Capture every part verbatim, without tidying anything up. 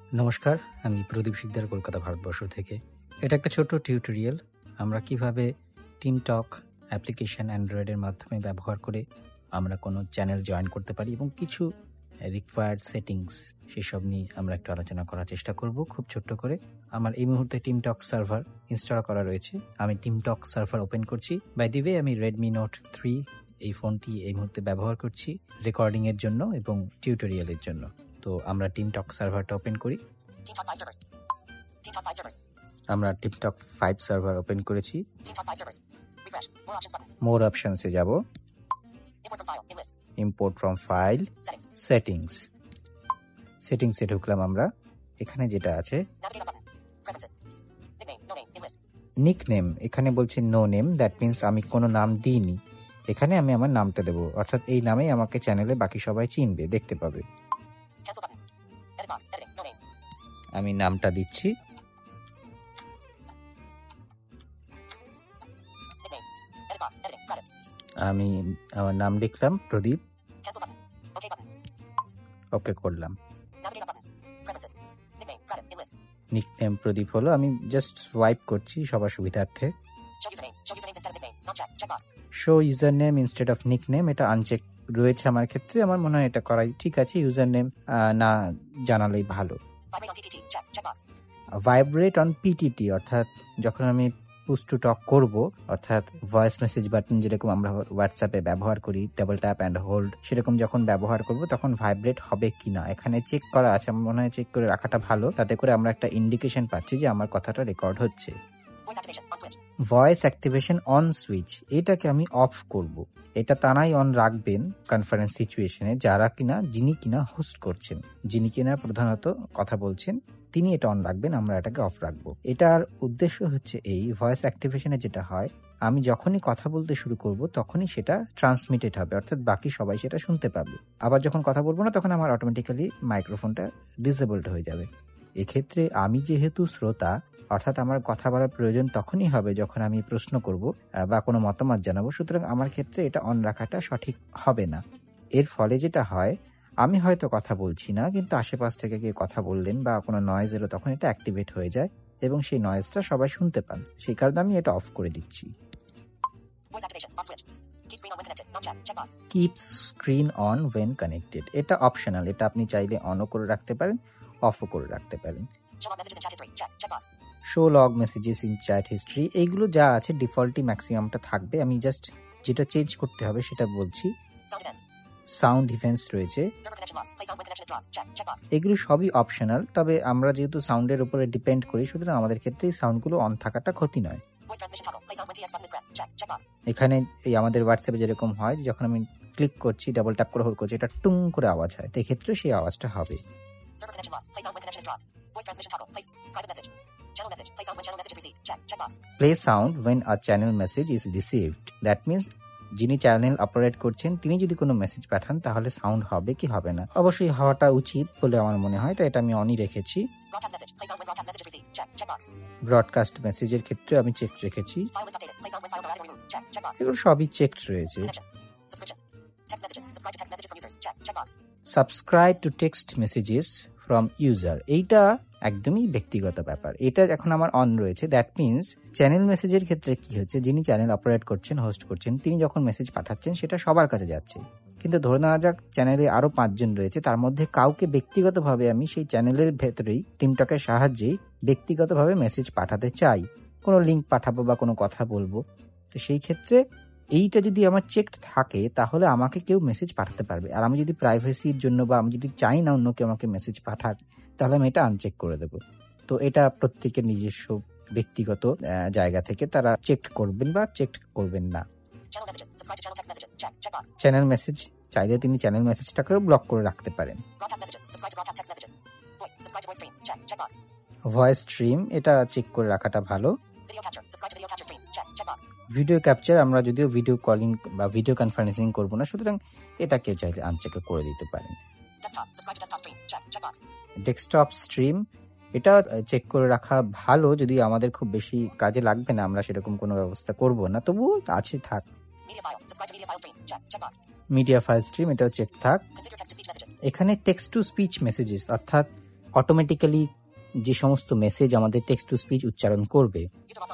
নমস্কার, আমি প্রদীপ শিকদার, কলকাতা, ভারতবর্ষ থেকে। এটা একটা ছোট্ট টিউটোরিয়াল। আমরা কিভাবে টিমটক অ্যাপ্লিকেশন অ্যান্ড্রয়েডের মাধ্যমে ব্যবহার করে আমরা কোনো চ্যানেল জয়েন করতে পারি এবং কিছু রিকোয়ার্ড সেটিংস সেসব নিয়ে আমরা একটু আলোচনা করার চেষ্টা করব খুব ছোট্ট করে। আমার এই মুহূর্তে টিমটক সার্ভার ইনস্টল করা রয়েছে। আমি টিমটক সার্ভার ওপেন করছি। বাই দি ওয়ে, আমি রেডমি নোট থ্রি এই ফোনটি এই মুহূর্তে ব্যবহার করছি রেকর্ডিংয়ের জন্য এবং টিউটোরিয়ালের জন্য। তো আমরা টিমটক সার্ভারটা ওপেন করি। আমরা টিমটক ফাইভ সার্ভার ওপেন করেছি। মোর অপশনসে যাব, ইম্পোর্ট ফ্রম ফাইল, সেটিংস। সেটিংসে ঢুকলাম আমরা। এখানে যেটা আছে নিকনেম, এখানে বলছে নো নেম, দ্যাট মিনস আমি কোনো নাম দিইনি। এখানে আমি আমার নামটা দেবো, অর্থাৎ এই নামেই আমাকে চ্যানেলে বাকি সবাই চিনবে, দেখতে পাবে। আমি নামটা দিচ্ছি। আমি আমার নাম লিখলাম প্রদীপ, ওকে করলাম। নিকনেম প্রদীপ হলো। আমি জাস্ট ওয়াইপ করছি সবার সুবিধার্থে। Show user name instead of nickname, এটা আনচেক রয়েছে আমার ক্ষেত্রে। আমার মনে হয় এটা করাই ঠিক আছে, ইউজার নেম না জানালেই ভালো। ভাইব্রেট অন পিটিটি, অর্থাৎ যখন আমি পুশ টু টক করব, অর্থাৎ ভয়েস মেসেজ বাটন যেরকম আমরা হোয়াটসঅ্যাপে ব্যবহার করি, ডাবল ট্যাপ অ্যান্ড হোল্ড, সেরকম যখন ব্যবহার করব তখন ভাইব্রেট হবে কিনা এখানে চেক করা আছে। আমার মনে হয় চেক করে রাখাটা ভালো, তাতে করে আমরা একটা ইন্ডিকেশন পাচ্ছি যে আমার কথাটা রেকর্ড হচ্ছে। ভয়েস অ্যাক্টিভেশন অন সুইচ, এটাকে আমি অফ করব। এটা তারাই অন রাখবেন কনফারেন্স সিচুয়েশনে যারা কিনা যিনি কিনা হোস্ট করছেন, যিনি কিনা প্রধানত কথা বলছেন, তিনি এটা অন রাখবেন, আমরা এটাকে অফ রাখবো। এটার উদ্দেশ্য হচ্ছে এই, ভয়েস অ্যাক্টিভেশনে যেটা হয়, আমি যখনই কথা বলতে শুরু করব তখনই সেটা ট্রান্সমিটেড হবে, অর্থাৎ বাকি সবাই সেটা শুনতে পাবে। আবার যখন কথা বলবো না তখন আমার অটোমেটিক্যালি মাইক্রোফোনটা ডিসেবলড হয়ে যাবে। এক্ষেত্রে আমি যেহেতু শ্রোতা, অর্থাৎ আমার কথা বলার প্রয়োজন তখনই হবে যখন আমি প্রশ্ন করব বা কোনো মতামত জানাবো, সুতরাং আমার ক্ষেত্রে এটা অন রাখাটা সঠিক হবে না। এর ফলে যেটা হয়, আমি হয়তো কথা বলছি না, কিন্তু আশেপাশ থেকে কেউ কথা বললেন বা কোনো নয়েজ এলো, তখন এটা অ্যাক্টিভেট হয়ে যায় এবং সেই নয়েজটা সবাই শুনতে পান। সেই কারণে আমি এটা অফ করে দিচ্ছি। Keep screen on when connected, এটা অপশনাল, এটা আপনি চাইলে অনও করে রাখতে পারেন, অফও করে রাখতে পারেন। Show log messages in chat history, এইগুলো যা আছে ডিফল্টই ম্যাক্সিমামটা থাকবে। আমি জাস্ট যেটা চেঞ্জ করতে হবে সেটা বলছি। সাউন্ড ডিফেন্স রয়েছে, এগুলো সবই অপশনাল, তবে আমরা যেহেতু সাউন্ডের উপরে ডিপেন্ড করি সুতরাং আমাদের ক্ষেত্রে এই সাউন্ডগুলো অন থাকাটা ক্ষতি নয়। এখানে এই আমাদের হোয়াটসঅ্যাপে যেরকম হয়, যখন আমি ক্লিক করছি, ডাবল ট্যাপ করে হোল্ড করছি, এটা টুং করে আওয়াজ হয়, তো এক্ষেত্রে সেই আওয়াজটা হবে। Play sound when a channel message is received. That means যিনি চ্যানেল অপারেট করছেন তিনি যদি কোনো মেসেজ পাঠান তাহলে সাউন্ড হবে কি হবে না, অবশ্যই হওয়াটা উচিত বলে আমার মনে হয়, তো এটা আমি অনই রেখেছি। ব্রডকাস্ট মেসেজের ক্ষেত্রে আমি চেক রেখেছি, এগুলো সবই চেক রয়েছে। Subscribe to text messages from user, এইটা একদমই ব্যক্তিগত ব্যাপার, এটা এখন আমার অন রয়েছে। দ্যাট মিনস চ্যানেল মেসেজের ক্ষেত্রে কি হচ্ছে, যিনি চ্যানেল অপারেট করছেন, হোস্ট করছেন, তিনি যখন মেসেজ পাঠাচ্ছেন সেটা সবার কাছে যাচ্ছে, কিন্তু ধরে নেওয়া যাক চ্যানেলে আরো পাঁচজন রয়েছে, তার মধ্যে কাউকে ব্যক্তিগতভাবে আমি সেই চ্যানেলের ভেতরেই টিমটকের সাহায্যেই ব্যক্তিগতভাবে মেসেজ পাঠাতে চাই, কোনো লিঙ্ক পাঠাবো বা কোনো কথা বলবো, তো সেই ক্ষেত্রে এইটা যদি আমার চেকড থাকে তাহলে আমাকে কেউ মেসেজ পাঠাতে পারবে। আর আমি যদি প্রাইভেসির জন্য বা আমি যদি চাই না অন্য কেউ আমাকে মেসেজ পাঠাক, তাহলে আমি এটা আনচেক করে দেবো। তো এটা প্রত্যেকের নিজস্ব ব্যক্তিগত জায়গা থেকে তারা চেক করবেন বা চেক করবেন না। চ্যানেল মেসেজ চাইলে তিনি চ্যানেল মেসেজটাকেও ব্লক করে রাখতে পারেন। ভয়েস স্ট্রিম, এটা চেক করে রাখাটা ভালো। ভিডিও ক্যাপচার, আমরা যদিও ভিডিও কলিং বা ভিডিও কনফারেন্সিং করবো না, সুতরাং এটা কেউ চাইলে আনচেক করে দিতে পারেন। ডেস্কটপ স্ট্রিম, এটা চেক করে রাখা ভালো, যদি আমাদের খুব বেশি কাজে লাগবে না, আমরা সেরকম কোনো ব্যবস্থা করব না, তবুও আছে থাক। মিডিয়া ফাইল স্ট্রিম, এটাও চেক থাক। এখানে টেক্সট টু স্পিচ মেসেজেস, অর্থাৎ অটোমেটিক্যালি যে সমস্ত মেসেজ আমাদের টেক্সট টু স্পিচ উচ্চারণ করবে।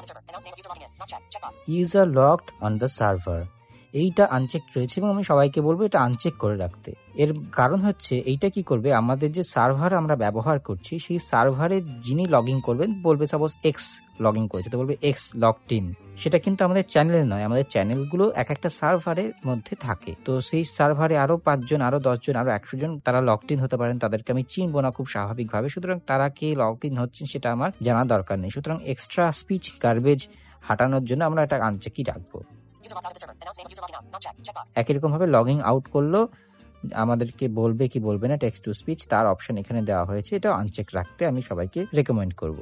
User locked on the server, এইটা আনচেক রয়েছে এবং আমি সবাইকে বলবো এটা আনচেক করে রাখতে। এর কারণ হচ্ছে এইটা কি করবে, আমাদের যে সার্ভার আমরা ব্যবহার করছি সেই সার্ভারে যিনি লগ ইন করবেন, বলবে সাপোজ এক্স লগ ইন করেছে, তো বলবে এক্স লগড ইন, সেটা কিন্তু আমাদের চ্যানেলে নয়, আমাদের চ্যানেলগুলো এক একটা সার্ভারের মধ্যে থাকে। তো সেই সার্ভারে আরো পাঁচজন, আরো দশজন, আরো একশো জন তারা লগড ইন হতে পারেন, তাদেরকে আমি চিনবো না খুব স্বাভাবিকভাবে, সুতরাং তারা কে লগ ইন হচ্ছেন সেটা আমার জানা দরকার নেই। সুতরাং এক্সট্রা স্পিচ গার্বেজ হাঁটানোর জন্য আমরা এটা আনচেকই রাখবো। একই রকম ভাবে লগিং আউট করলো আমাদেরকে বলবে কি বলবে না টেক্সট টু স্পিচ, তার অপশন এখানে দেওয়া হয়েছে, এটা আনচেক রাখতে আমি সবাইকে রেকমেন্ড করব।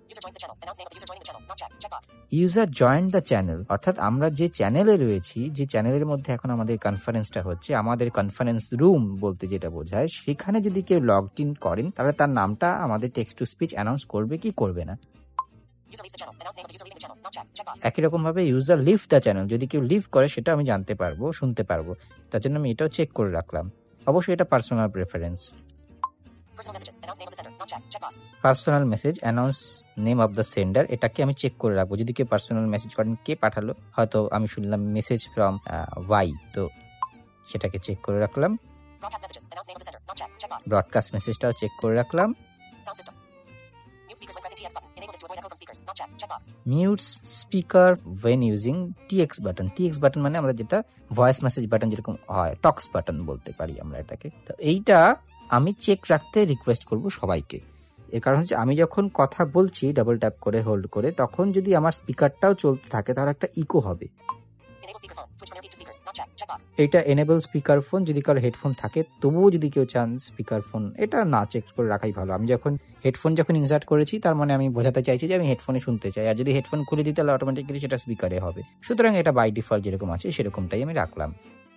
ইউজার জয়েন দ্য চ্যানেল, অর্থাৎ আমরা যে চ্যানেলে রয়েছি, যে চ্যানেলের মধ্যে এখন আমাদের কনফারেন্সটা হচ্ছে, আমাদের কনফারেন্স রুম বলতে যেটা বোঝায়, সেখানে যদি কেউ লগ ইন করেন তাহলে তার নামটা আমাদের টেক্সট টু স্পিচ অ্যানাউন্স করবে কি করবে না। একই রকম ভাবে ইউজার লিভ দ্য চ্যানেল, যদি কেউ লিভ করে সেটা আমি জানতে পারবো, শুনতে পারবো, তার জন্য আমি এটাও চেক করে রাখলাম। অবশ্যই এটা personal preference. Personal message announce name of the sender, এটাকে আমি চেক করে রাখবো, যদি কেউ পার্সোনাল মেসেজ করেন কে পাঠালো, হয়তো আমি শুনলাম মেসেজ ফ্রম ওয়াই, তো সেটাকে চেক করে রাখলাম। ব্রডকাস্ট মেসেজটাও চেক করে রাখলাম। Mute speaker when using TX button, TX button মানে আমাদের যেটা ভয়েস মেসেজ বাটন যেরকম হয়, টক্স বাটন বলতে পারি আমরা এটাকে। তো এইটা আমি চেক রাখতে রিকোয়েস্ট করব সবাইকে। এর কারণ হচ্ছে আমি যখন কথা বলছি ডাবল ট্যাপ করে হোল্ড করে, তখন যদি আমার স্পিকারটাও চলতে থাকে তাহলে একটা ইকো হবে। এটা এনেবল স্পিকার ফোন, যদি কারো হেডফোন থাকে তবুও যদি কেউ চান স্পিকার ফোন, এটা না চেক করে রাখাই ভালো। আমি যখন হেডফোন যখন ইনসার্ট করেছি তার মানে আমি বোঝাতে চাইছি যে আমি হেডফোনে শুনতে চাই, আর যদি হেডফোন খুলে দিই তাহলে অটোমেটিক্যালি সেটা স্পিকারে হবে। সুতরাং এটা বাই ডিফল্ট যেরকম আছে সেরকমটাই আমি রাখলাম।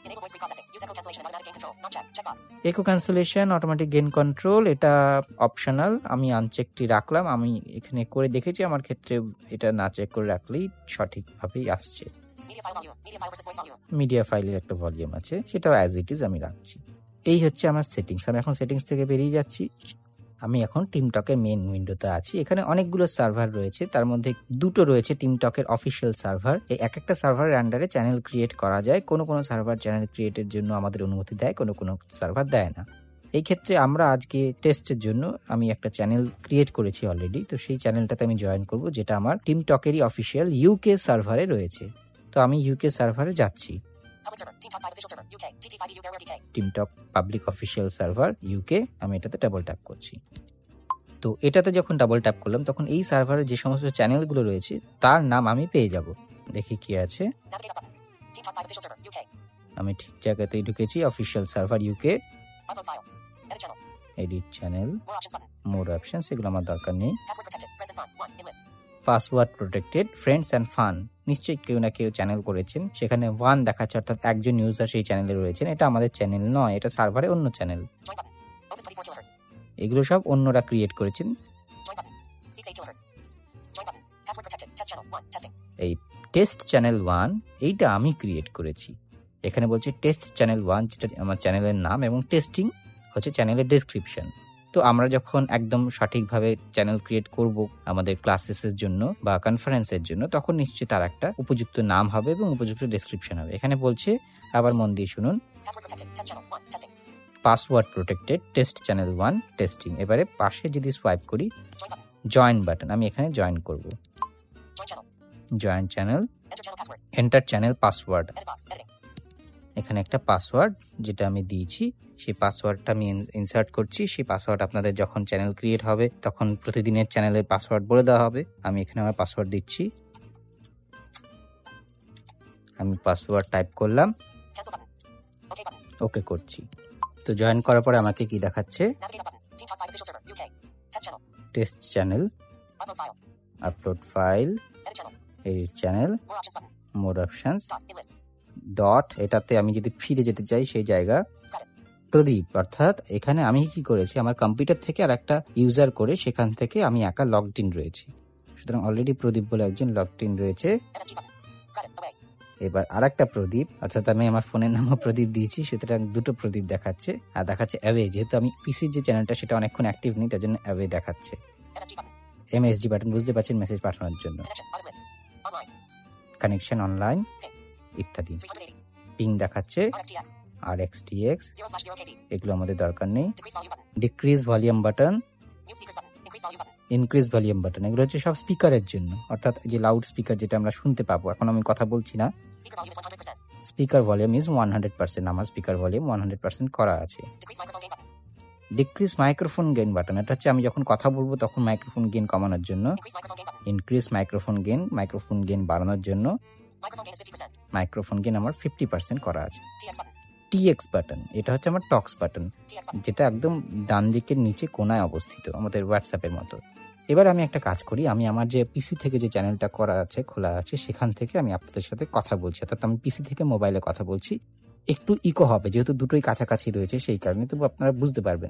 Echo cancellation, automatic gain control, এটা অপশনাল, আমি আনচেকটি রাখলাম। আমি এখানে করে দেখেছি আমার ক্ষেত্রে এটা না চেক করে রাখলেই সঠিকভাবেই আসছে। মিডিয়া ফাইলের একটা ভলিউম আছে, সেটাও অ্যাজ ইট ইজ আমি রাখছি। এই হচ্ছে আমার সেটিংস। আমি এখন সেটিংস থেকে বেরিয়ে যাচ্ছি। আমি এখন টিমটকের মেইন উইন্ডোতে আছি। এখানে অনেকগুলো সার্ভার রয়েছে, তার মধ্যে দুটো রয়েছে টিমটকের অফিসিয়াল সার্ভার। এই এক একটা সার্ভারের আন্ডারে চ্যানেল ক্রিয়েট করা যায়। কোনো কোনো সার্ভার চ্যানেল ক্রিয়েটের জন্য আমাদের অনুমতি দেয়, কোনো কোনো সার্ভার দেয় না। এই ক্ষেত্রে আমরা আজকে টেস্টের জন্য আমি একটা চ্যানেল ক্রিয়েট করেছি অলরেডি, তো সেই চ্যানেলটাতে আমি জয়েন করব, যেটা আমার টিমটকেরই অফিসিয়াল ইউকে সার্ভারে রয়েছে। তো আমি ইউকে সার্ভারে যাচ্ছি। TeamTalk public official server UK, আমি এটাতে ডাবল ট্যাপ করছি। তো এটাতে যখন ডাবল ট্যাপ করলাম তখন এই সার্ভারে যে সমস্ত চ্যানেলগুলো রয়েছে তার নাম আমি পেয়ে যাব। দেখি কি আছে। আমি ঠিক জায়গাতেই ঢুকেছি, official server UK, edit channel, more options, এগুলো আমার দরকার নেই। Password protected, friends and fun, নিশ্চয়ই কেউ না কেউ চ্যানেল করেছেন, সেখানে ওয়ান দেখাচ্ছে, অর্থাৎ একজন ইউজার সেই চ্যানেলে রয়েছেন। এটা আমাদের চ্যানেল নয়, এটা সার্ভারে অন্য চ্যানেল। এগুলো সব অন্যরা ক্রিয়েট করেছেন। এই টেস্ট চ্যানেল ওয়ান, এইটা আমি ক্রিয়েট করেছি। এখানে বলছে টেস্ট চ্যানেল ওয়ান, যেটা আমার চ্যানেলের নাম, এবং টেস্টিং হচ্ছে চ্যানেলের ডেসক্রিপশন। তো আমরা যখন একদম সঠিকভাবে চ্যানেল ক্রিয়েট করব আমাদের ক্লাসেসের জন্য বা কনফারেন্সের জন্য, তখন নিশ্চয়ই তার একটা উপযুক্ত নাম হবে এবং উপযুক্ত ডেসক্রিপশন হবে। এখানে বলছে, আবার মন দিয়ে শুনুন, password protected test channel one testing. এবারে পাশে যদি সোয়াইপ করি, জয়েন বাটন, আমি এখানে জয়েন করব। Join channel, enter channel password, এখানে একটা পাসওয়ার্ড যেটা আমি দিয়েছি সেই পাসওয়ার্ডটা আমি ইনসার্ট করছি। সেই পাসওয়ার্ড আপনাদের যখন চ্যানেল ক্রিয়েট হবে তখন প্রতিদিনের চ্যানেলের পাসওয়ার্ড বলে দেওয়া হবে। আমি এখানে আমার পাসওয়ার্ড দিচ্ছি, আমি পাসওয়ার্ড টাইপ করলাম, ওকে করছি। তো জয়েন করার পরে আমাকে কি দেখাচ্ছে, test channel, upload file, edit channel, more options, dot, এটাতে আমি যদি ফিরে যেতে চাই সেই জায়গা, প্রদীপ, অর্থাৎ এখানে আমি কি করেছি, আমার কম্পিউটার থেকে আর একটা ইউজার করে সেখান থেকে আমি একা লগড ইন রয়েছি। সুতরাং অলরেডি প্রদীপ বলে একজন লগড ইন রয়েছে। এবার আরেকটা প্রদীপ, অর্থাৎ আমি আমার ফোনের নামও প্রদীপ দিয়েছি, সুতরাং দুটো প্রদীপ দেখাচ্ছে। আর দেখাচ্ছে অ্যাওয়ে, যেহেতু আমি পিসির যে চ্যানেলটা সেটা অনেকক্ষণ অ্যাক্টিভ নেই, তার জন্য অ্যাওয়ে দেখাচ্ছে। এমএসজি বাটন বুঝতে পারছেন, মেসেজ পাঠানোর জন্য। কানেকশন অনলাইন ইত্যাদি। পিং দেখাচ্ছে, আর এক্স টি এক্স, এগুলো আমাদের দরকার নেই। Decrease volume button, increase volume button, এগুলো হচ্ছে সব স্পিকারের জন্য, অর্থাৎ যে লাউড স্পিকার যেটা আমরা শুনতে পাবো। এখন আমি কথা বলছি না, speaker volume is one hundred percent, আমার speaker volume one hundred percent করা আছে। ডিক্রিজ মাইক্রোফোন গেইন বাটন, এটা হচ্ছে আমি যখন কথা বলবো তখন মাইক্রোফোন গেইন কমানোর জন্য। Increase microphone gain, microphone gain বাড়ানোর জন্য। মাইক্রোফোন গেইন আমার ফিফটি পার্সেন্ট করা আছে। টিএক্স বাটন, এটা হচ্ছে আমার টক্স বাটন, যেটা একদম ডান দিকের নিচে কোনায় অবস্থিত, আমাদের হোয়াটসঅ্যাপের মতো। এবার আমি একটা কাজ করি, আমি আমার যে পিসি থেকে যে চ্যানেলটা করা আছে, খোলা আছে, সেখান থেকে আমি আপনাদের সাথে কথা বলছি, অর্থাৎ আমি পিসি থেকে মোবাইলে কথা বলছি। একটু ইকো হবে যেহেতু দুটোই কাছাকাছি রয়েছে, সেই কারণে, তবু আপনারা বুঝতে পারবেন।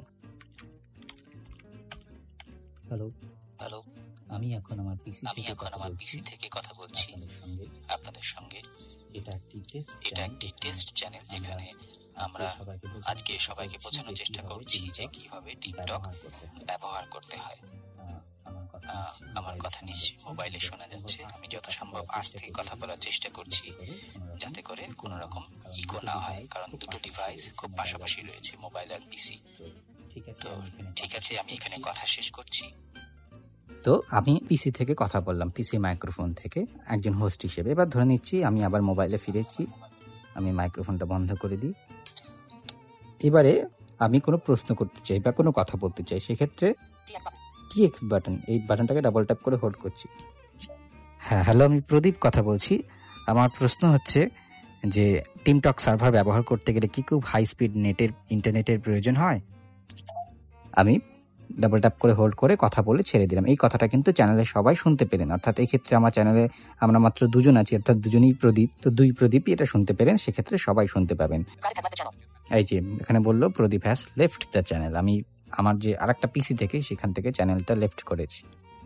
হ্যালো হ্যালো আমি এখন আমার পিসি আমি এখন আমার পিসি থেকে কথা বলছি আপনাদের সঙ্গে। এটা একটি টেস্ট এটা একটি টেস্ট চ্যানেল, যেখানে আমরা আজকে সবাইকে বোঝানোর চেষ্টা করছি যে কিভাবে টিকটক ব্যবহার করতে হয়। আমার কথা নিশ্চয়ই মোবাইলে শোনা যাচ্ছে। আমি যত সম্ভব আস্তে কথা বলার চেষ্টা করছি, যাতে করে কোনো রকম ইকো না হয়, কারণ দুটো ডিভাইস খুব পাশাপাশি রয়েছে, মোবাইল আর পিসি। তো ঠিক আছে, আমি এখানে কথা শেষ করছি। তো আমি পিসি থেকে কথা বললাম, পিসি মাইক্রোফোন থেকে একজন হোস্ট হিসেবে। এবার ধরে নিচ্ছি আমি আবার মোবাইলে ফিরেছি, আমি মাইক্রোফোনটা বন্ধ করে দিই। এবারে আমি কোনো প্রশ্ন করতে চাই বা কোনো কথা বলতে চাই, সেক্ষেত্রে টিএক্স বাটন, এই বাটনটাকে ডাবল ট্যাপ করে হোল্ড করছি। হ্যাঁ, হ্যালো, আমি প্রদীপ কথা বলছি। আমার প্রশ্ন হচ্ছে যে টিমটক সার্ভার ব্যবহার করতে গেলে কি খুব হাই স্পিড নেটের ইন্টারনেটের প্রয়োজন হয়? আমি ডাবল ট্যাপ করে হোল্ড করে কথা বলে ছেড়ে দিলাম। এই কথাটা কিন্তু চ্যানেলে সবাই শুনতে পেলেন, অর্থাৎ এই ক্ষেত্রে আমার চ্যানেলে আমরা মাত্র দুজন আছি, অর্থাৎ দুজনই প্রদীপ, তো দুই প্রদীপই এটা শুনতে পেলেন, সেক্ষেত্রে সবাই শুনতে পাবেন। এই যে এখানে বললো Pradeep has left the channel, আমি আমার যে আরেকটা পিসি থেকে সেখান থেকে চ্যানেলটা লেফট করেছি।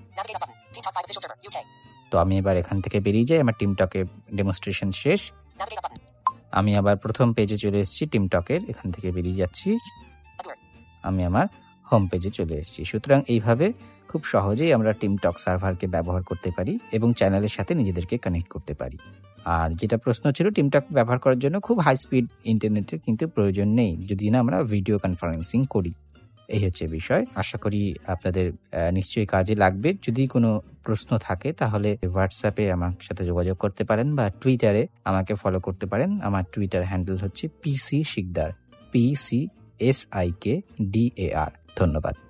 তো আমি এবার এখান থেকে বেরিয়ে যাই, আমার টিমটকের ডেমনস্ট্রেশন শেষ। আমি আবার প্রথম পেজে চলে এসেছি টিমটকের, এখান থেকে বেরিয়ে যাচ্ছি, আমি আমার হোম পেজে চলে এসেছি। সুতরাং এইভাবে খুব সহজেই আমরা টিমটক সার্ভারকে ব্যবহার করতে পারি এবং চ্যানেলের সাথে নিজেদেরকে কানেক্ট করতে পারি। আর যেটা প্রশ্ন ছিল, টিমটক ব্যবহার করার জন্য খুব হাই স্পিড ইন্টারনেটের কিন্তু প্রয়োজন নেই, যদি না আমরা ভিডিও কনফারেন্সিং করি। এই হচ্ছে বিষয়। আশা করি আপনাদের নিশ্চয়ই কাজে লাগবে। যদি কোনো প্রশ্ন থাকে তাহলে হোয়াটসঅ্যাপে আমার সাথে যোগাযোগ করতে পারেন বা টুইটারে আমাকে ফলো করতে পারেন। আমার টুইটার হ্যান্ডেল হচ্ছে PC Sikdar, P C S I K D A R. ধন্যবাদ।